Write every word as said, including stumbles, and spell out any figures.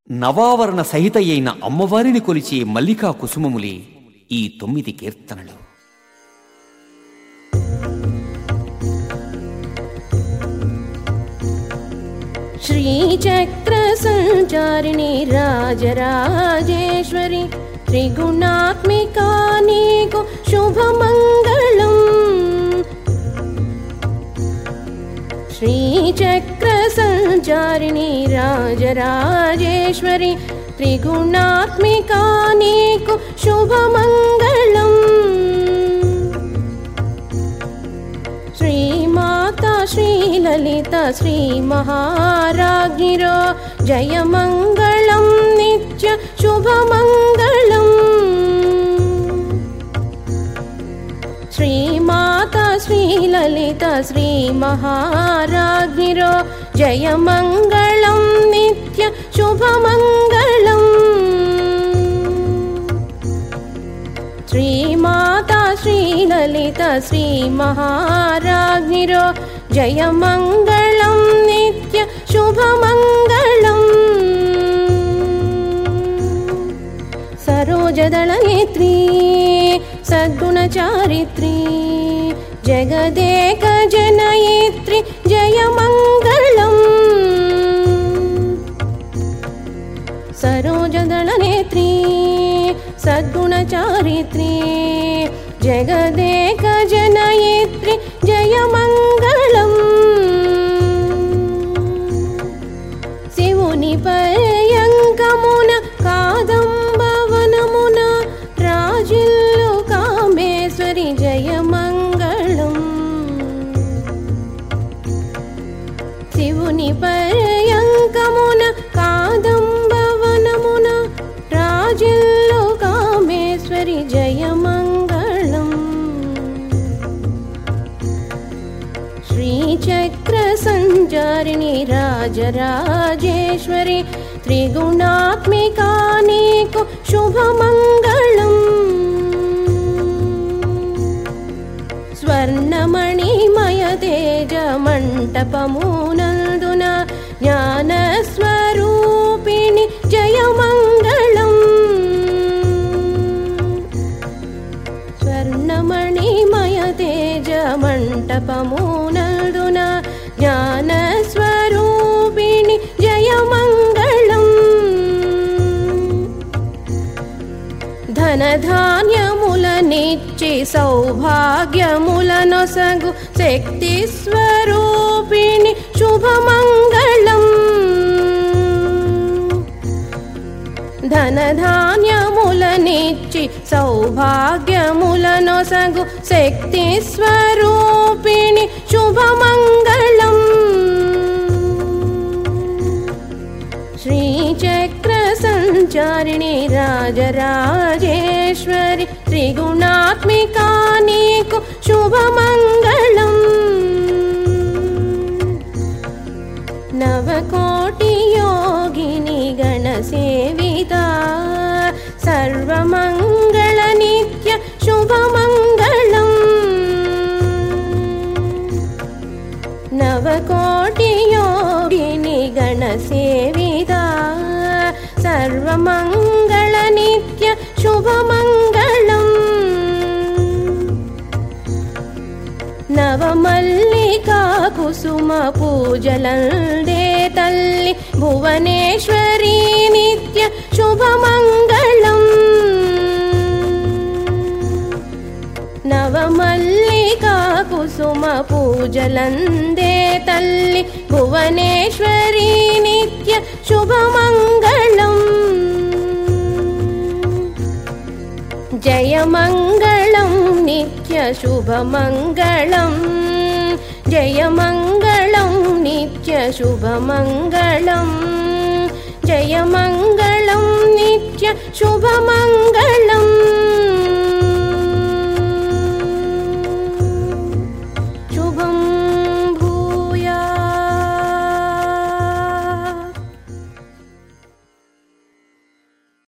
నవావరణ సహితయైన అమ్మవారిని కొలిచే మల్లికా కుసుమములే ఈ తొమ్మిది కీర్తనలు. శ్రీచక్ర సంచారిణి రాజరాజేశ్వరి త్రిగుణాత్మికా నీకు శుభమంగళం. శ్రీచక్ర సంచారిణి రాజరాజేశ్వరి త్రిగుణాత్మికా నీకు శుభమంగళం. శ్రీమాతా శ్రీలలిత శ్రీ మహారాజ్ఞిరో జయమంగళం నిత్య శుభమంగళం. శ్రీమాతా శ్రీలలిత శ్రీ మహారాజ్ఞిరో జయమంగళం నిత్య శుభమంగళం. శ్రీమాతా శ్రీలలిత శ్రీ మహారాజ్ఞిరో జయమంగళం నిత్య శుభమంగళం. సరోజదళనేత్రీ సద్గుణచారిత్రీ జగదేక జనయిత్రి జయమంగళం. సరోజదళనేత్రీ సద్గుణచారిత్రీ జగదేక జనయిత్రి జయమంగళం. శివుని పర్యంకమున కాదంబవనమున రాజిల్లు కామేశ్వరి జయమంగళం. శివుని పర్యంకమున కాదంబవనమున రాజిల్లు కామేశ్వరి జయమంగళం. శ్రీచక్ర సంచారిణి రాజరాజేశ్వరి త్రిగుణాత్మికా నీకు శుభమంగళం. స్వర్ణమణిమయ తేజ మంటపమునందున జ్ఞానస్వరూపిణి జయమంగళం. స్వర్ణమణిమయ తేజ మంటపమునందున జ్ఞానస్వరూపిణి జయమంగళం. ధనధాన్యములనిచ్చి సౌభాగ్యములనొసగు శక్తి స్వరూపిణి శుభమంగళం. ధనధాన్యములనిచ్చి సౌభాగ్యములనొసగు శక్తి స్వరూపిణి శుభమంగళం. శ్రీచక్ర సంచారిణి రాజరాజేశ్వరి త్రిగుణాత్మికా నీకు శుభమంగళం. నవకోటి యోగిని గణసేవిత సర్వమంగళ నిత్య శుభమంగళం. నవకోటి యోగిని గణసేవిత సర్వమంగళ నిత్య శుభమంగళం. నవమల్లికా కుసుమ పూజలందే తల్లి భువనేశ్వరి నిత్య శుభమంగళం. నవమల్లికా కుసుమ పూజలందే తల్లి భువనేశ్వరి నిత్య శుభమంగళం. జయమంగళం నిత్య శుభమంగళం. జయమంగళం నిత్య శుభమంగళం. జయమంగళం నిత్య శుభమంగళం.